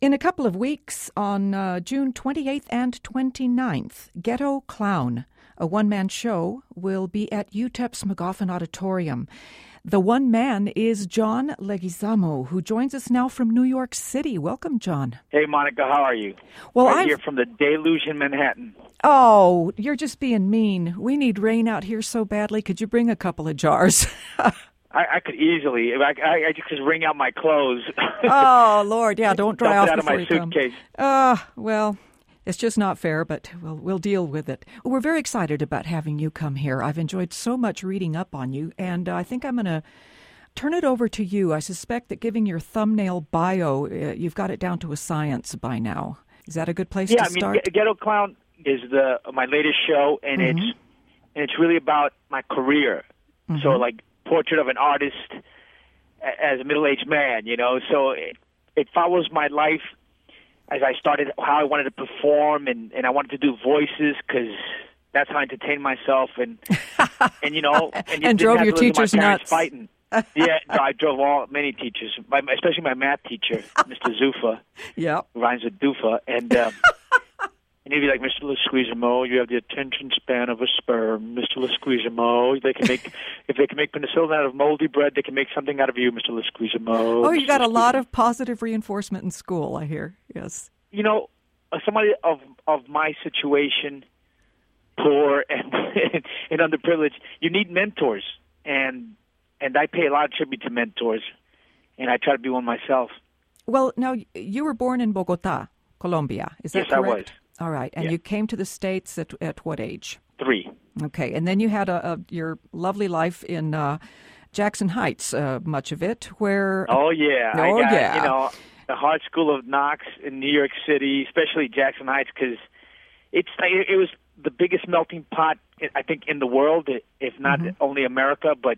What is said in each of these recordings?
In a couple of weeks, on June 28th and 29th, Ghetto Clown, a one-man show, will be at UTEP's McGoffin Auditorium. The one man is John Leguizamo, who joins us now from New York City. Welcome, John. Hey, Monica, how are you? Well, I'm here from the Deluge in Manhattan. Oh, you're just being mean. We need rain out here so badly. Could you bring a couple of jars? I could easily. I just wring out my clothes. Oh, Lord, yeah, don't dry off out of before my you come. suitcase. Well, it's just not fair, but we'll deal with it. We're very excited about having you come here. I've enjoyed so much reading up on you, and I think I'm going to turn it over to you. I suspect that giving your thumbnail bio, you've got it down to a science by now. Is that a good place to start? Yeah, Ghetto Clown is my latest show, and it's really about my career. Mm-hmm. So, like, portrait of an artist as a middle-aged man, you know. So it follows my life as I started, how I wanted to perform, and I wanted to do voices because that's how I entertained myself, and you know, and drove your teachers nuts. Fighting. Yeah, I drove many teachers, especially my math teacher, Mr. Zufa. Yeah, rhymes with Dufa, and he'd be like, Mr. Leguizamo, you have the attention span of a sperm, Mr. Leguizamo. If they can make penicillin out of moldy bread, they can make something out of you, Mr. Leguizamo. Oh, you got a lot of positive reinforcement in school, I hear. Yes. You know, somebody of my situation, poor and underprivileged, you need mentors, and I pay a lot of tribute to mentors, and I try to be one myself. Well, now, you were born in Bogota, Colombia. Is that correct? Yes, I was. All right. And you came to the States at what age? 3. Okay. And then you had your lovely life in Jackson Heights, much of it, where... Oh, yeah. I got, you know, the Hard School of Knox in New York City, especially Jackson Heights, because it was the biggest melting pot, I think, in the world, if not only America, but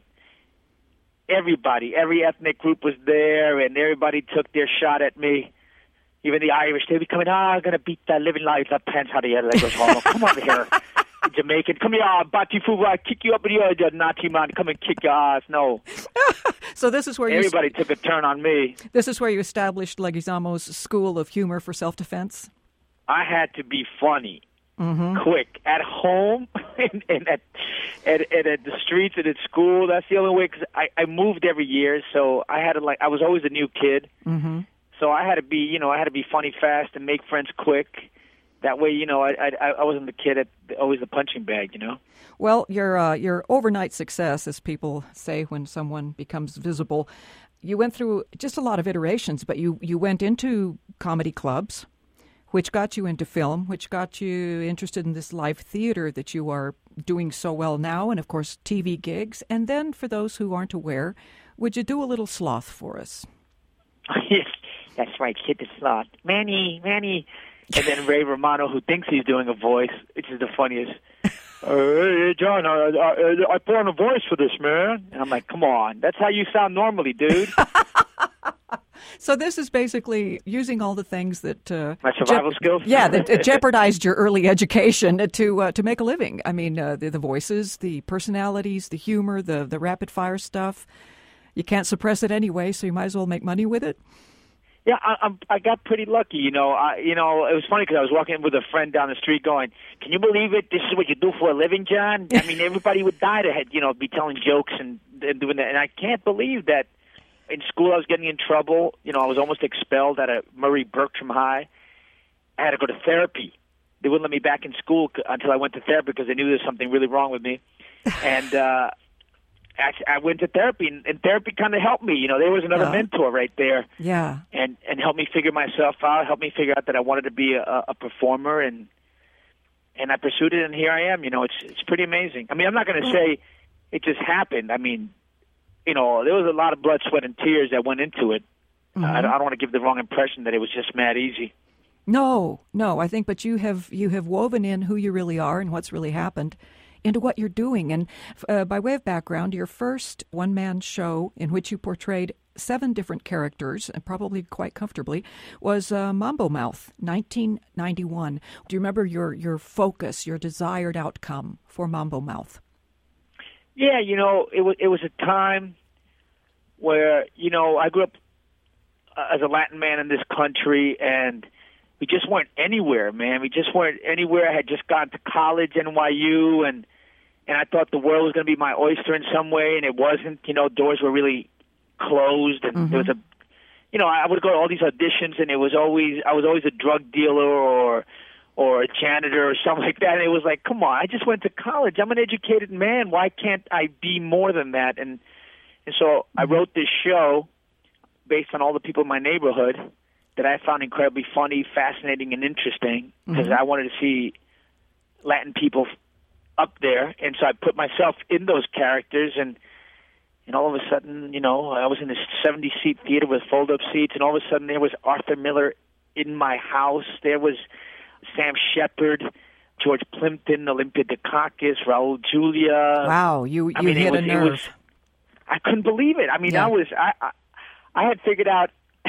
everybody, every ethnic group was there, and everybody took their shot at me. Even the Irish, they'd be coming, I'm going to beat that living life, that pants out of your head. Come over here. Jamaican, come here, Batifu, I kick you up with your naughty man, come and kick your ass. No. So this is where everybody took a turn on me. This is where you established Leguizamo's School of Humor for Self-Defense? I had to be funny, quick, at home, and at the streets and at school. That's the only way, because I moved every year, so I had to, I was always a new kid. Mm-hmm. So I had to be, funny fast and make friends quick. That way, I wasn't the kid always the punching bag, you know. Well, your overnight success, as people say when someone becomes visible, you went through just a lot of iterations, but you went into comedy clubs, which got you into film, which got you interested in this live theater that you are doing so well now, and, of course, TV gigs. And then, for those who aren't aware, would you do a little sloth for us? Yes. That's right, hit the slot. Manny. And then Ray Romano, who thinks he's doing a voice, which is the funniest. Hey, John, I put on a voice for this, man. And I'm like, come on. That's how you sound normally, dude. So this is basically using all the things that... my survival skills? Yeah, that jeopardized your early education to make a living. I mean, the voices, the personalities, the humor, the rapid-fire stuff. You can't suppress it anyway, so you might as well make money with it. Yeah, I got pretty lucky, you know. It was funny because I was walking with a friend down the street going, can you believe it? This is what you do for a living, John? I mean, everybody would die to, be telling jokes and doing that. And I can't believe that in school I was getting in trouble. I was almost expelled out of Murray Bertram High. I had to go to therapy. They wouldn't let me back in school until I went to therapy because they knew there was something really wrong with me. And I went to therapy, and therapy kind of helped me. There was another mentor right there. Yeah. And helped me figure myself out, helped me figure out that I wanted to be a performer, and I pursued it, and here I am. It's pretty amazing. I mean, I'm not going to say it just happened. I mean, there was a lot of blood, sweat, and tears that went into it. Mm-hmm. I don't want to give the wrong impression that it was just mad easy. No, I think, but you have woven in who you really are and what's really happened into what you're doing. And by way of background, your first one-man show in which you portrayed 7 different characters, and probably quite comfortably, was Mambo Mouth, 1991. Do you remember your focus, your desired outcome for Mambo Mouth? Yeah, it was a time where, I grew up as a Latin man in this country, and we just weren't anywhere, man. We just weren't anywhere. I had just gone to college, NYU, and I thought the world was going to be my oyster in some way, and it wasn't. You know, doors were really closed, and there was a, you know, I would go to all these auditions, and I was always a drug dealer or a janitor or something like that. And it was like, come on, I just went to college. I'm an educated man. Why can't I be more than that? And so I wrote this show based on all the people in my neighborhood that I found incredibly funny, fascinating, and interesting, because I wanted to see Latin people up there. And so I put myself in those characters, and all of a sudden, you know, I was in this 70-seat theater with fold-up seats, and all of a sudden there was Arthur Miller in my house. There was Sam Shepard, George Plimpton, Olympia Dukakis, Raul Julia. Wow, you hit a nerve. I couldn't believe it. I mean, I had figured out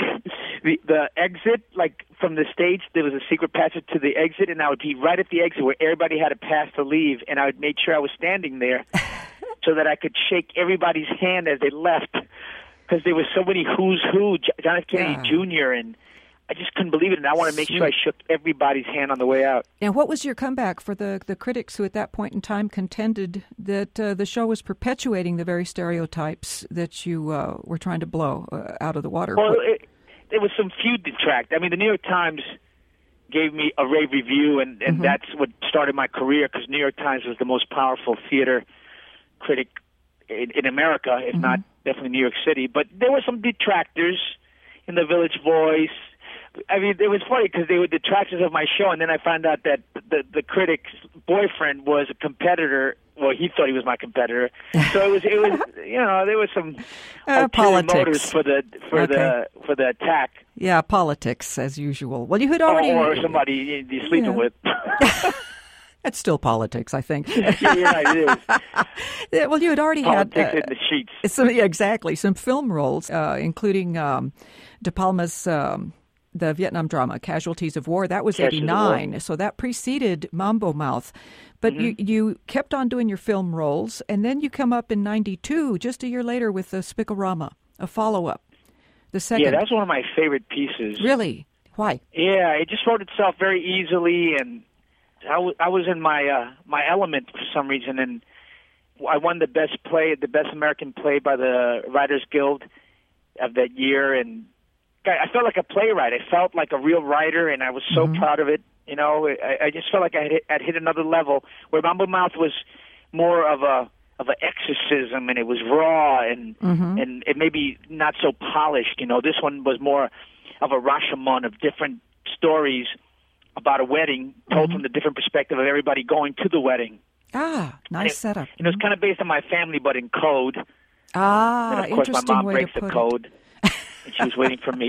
the exit, like from the stage, there was a secret passage to the exit, and I would be right at the exit where everybody had a pass to leave, and I would make sure I was standing there so that I could shake everybody's hand as they left, because there was so many who's who, John F. Kennedy Jr., and I just couldn't believe it, and I want to make sure I shook everybody's hand on the way out. And what was your comeback for the critics who at that point in time contended that the show was perpetuating the very stereotypes that you were trying to blow out of the water? Well, there was some few detract. I mean, the New York Times gave me a rave review, and that's what started my career, because New York Times was the most powerful theater critic in America, if not definitely New York City. But there were some detractors in the Village Voice. I mean, it was funny because they were detractors of my show, and then I found out that the critic's boyfriend was a competitor. Well, he thought he was my competitor. So it was you know, there was some politics motives for the attack. Yeah, politics as usual. Well, you had already or somebody you're sleeping with. That's still politics, I think. Yeah, it is. Well, you had already politics had in the sheets. Exactly, some film roles, including De Palma's the Vietnam drama Casualties of War. That was 89, so that preceded Mambo Mouth. But you kept on doing your film roles, and then you come up in 92, just a year later, with the Spicorama, a follow-up. The second. Yeah, that's one of my favorite pieces. Really? Why? Yeah, it just wrote itself very easily, and I was in my element for some reason, and I won the best American play by the Writers Guild of that year, and I felt like a playwright. I felt like a real writer, and I was so proud of it. You know, I just felt like I'd hit another level, where Mambo Mouth was more of an exorcism, and it was raw and it maybe not so polished. You know, this one was more of a Rashomon of different stories about a wedding told from the different perspective of everybody going to the wedding. Ah, nice setup. And it was kind of based on my family, but in code. Ah, and of course, my mom breaks the code. And she was waiting for me,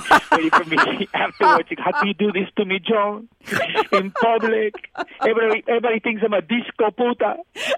afterwards. How do you do this to me, John? In public. Everybody thinks I'm a disco puta.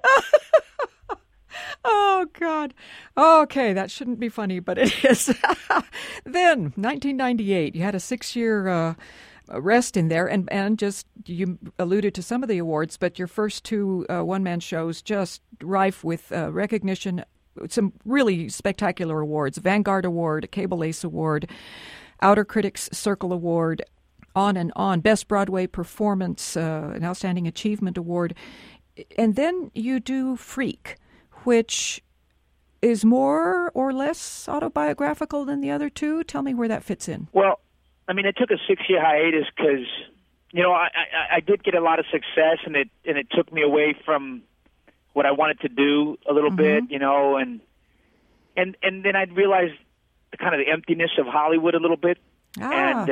Oh, God. Okay, that shouldn't be funny, but it is. Then, 1998, you had a 6-year rest in there, and just, you alluded to some of the awards, but your first two one-man shows just rife with recognition, some really spectacular awards: Vanguard Award, Cable Ace Award, Outer Critics Circle Award, on and on. Best Broadway Performance, an Outstanding Achievement Award. And then you do Freak, which is more or less autobiographical than the other two. Tell me where that fits in. Well, I mean, I took a 6-year hiatus because, you know, I did get a lot of success, and it took me away from what I wanted to do a little bit, you know, and then I'd realized the kind of the emptiness of Hollywood a little bit, and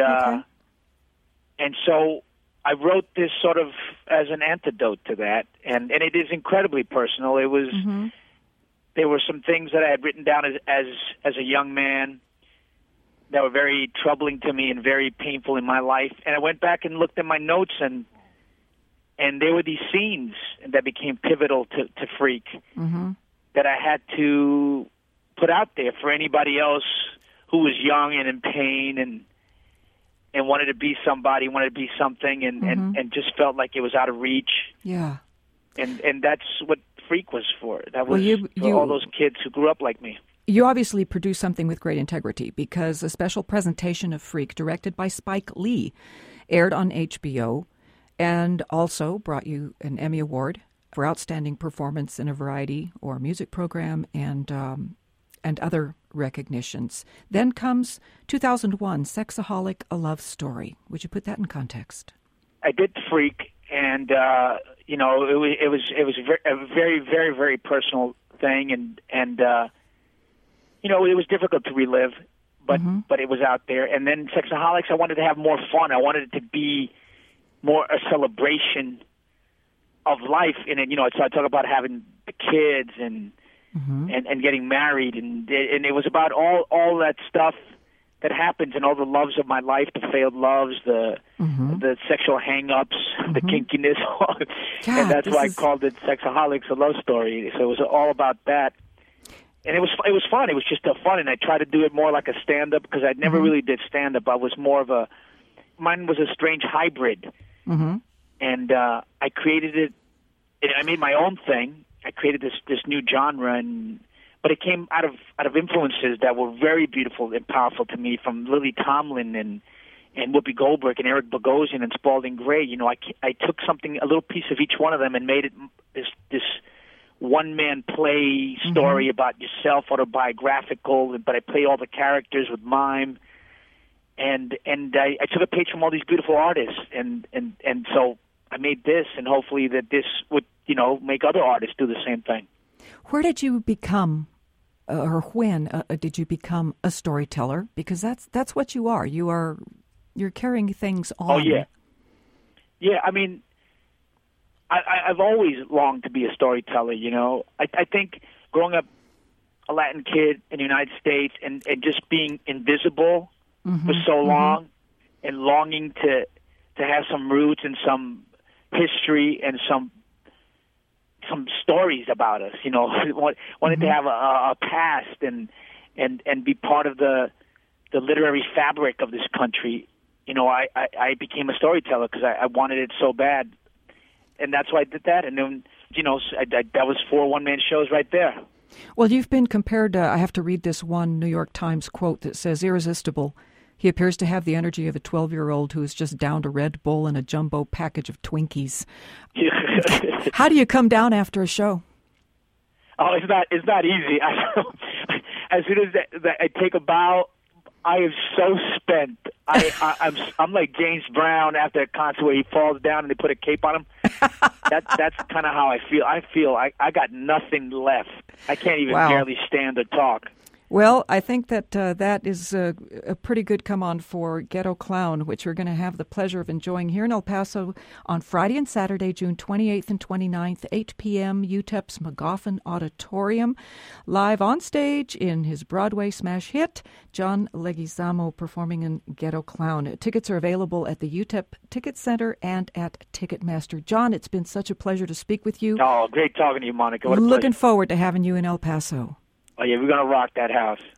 so I wrote this sort of as an antidote to that, and it is incredibly personal. It was there were some things that I had written down as a young man that were very troubling to me and very painful in my life, and I went back and looked at my notes, and there were these scenes that became pivotal to Freak that I had to put out there for anybody else who was young and in pain and wanted to be somebody, wanted to be something, and just felt like it was out of reach. Yeah. And that's what Freak was for. That was for all those kids who grew up like me. You obviously produce something with great integrity because a special presentation of Freak, directed by Spike Lee, aired on HBO and also brought you an Emmy Award for outstanding performance in a variety or music program and other recognitions. Then comes 2001, Sexaholic, A Love Story. Would you put that in context? I did Freak, and it was a very, very, very personal thing, and it was difficult to relive, but it was out there. And then Sexaholics, I wanted to have more fun. I wanted it to be more a celebration of life in it. So I talk about having the kids and getting married, and it was about all that stuff that happens and all the loves of my life, the failed loves, the sexual hang-ups, the kinkiness. And that's why I called it Sexaholics, A Love Story. So it was all about that. And it was fun. It was just fun, and I tried to do it more like a stand-up because I never really did stand-up. I was more of mine was a strange hybrid. And I created it. I made my own thing. I created this new genre, but it came out of influences that were very beautiful and powerful to me, from Lily Tomlin and Whoopi Goldberg and Eric Bogosian and Spalding Gray. I took a little piece of each one of them and made it this one-man play story about yourself, autobiographical, but I play all the characters with mime. And I took a page from all these beautiful artists, and so I made this, and hopefully that this would, make other artists do the same thing. Where did you become, or when did you become a storyteller? Because that's what you are. You're carrying things on. Oh yeah, yeah. I mean, I've always longed to be a storyteller. I think growing up a Latin kid in the United States and just being invisible for so long, and longing to have some roots and some history and some stories about us, wanted to have a past and be part of the literary fabric of this country. I became a storyteller because I wanted it so bad, and that's why I did that. And then, that was 4 one-man shows right there. Well, you've been compared to, I have to read this one New York Times quote that says, irresistible. He appears to have the energy of a 12-year-old who has just downed a Red Bull and a jumbo package of Twinkies. How do you come down after a show? Oh, it's not easy. As soon as I take a bow, I am so spent. I'm like James Brown after a concert where he falls down and they put a cape on him. That's kind of how I feel. I feel I got nothing left. I can't even barely stand or talk. Well, I think that that is a pretty good come-on for Ghetto Clown, which we're going to have the pleasure of enjoying here in El Paso on Friday and Saturday, June 28th and 29th, 8 p.m., UTEP's McGoffin Auditorium. Live on stage in his Broadway smash hit, John Leguizamo performing in Ghetto Clown. Tickets are available at the UTEP Ticket Center and at Ticketmaster. John, it's been such a pleasure to speak with you. Oh, great talking to you, Monica. What a Looking pleasure. forward to having you in El Paso. Oh, yeah, we're going to rock that house.